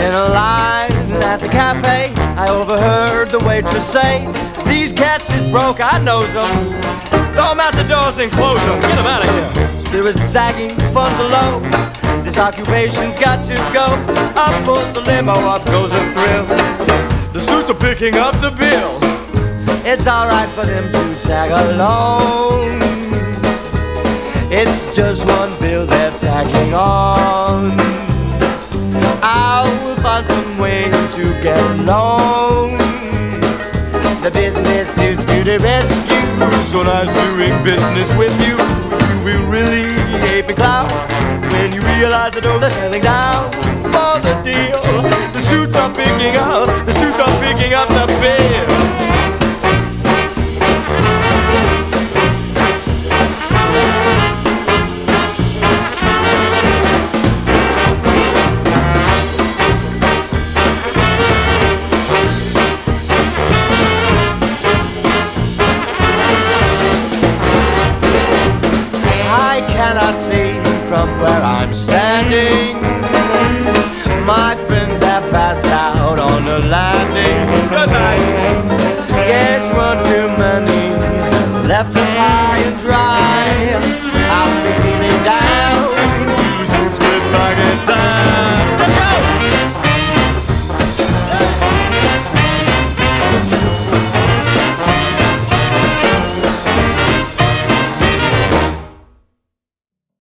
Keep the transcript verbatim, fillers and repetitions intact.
In a line at the cafe, I overheard the waitress say, "These cats is broke, I knows them. Throw them out the doors and close them. Get them out of here." Spirits sagging, funds are low. This occupation's got to go. Up pulls the limo, up goes a thrill. The suits are picking up the bill. It's alright for them to tag along. It's just one bill they're tagging on. I will find some way to get along. The business suits to the rescue. So nice doing business with you. You will really hate me, clown, when you realize that all they're selling down for the deal. The suits are picking up, the suits are picking up the bill. Cannot see from where I'm standing. My friends have passed out on the landing.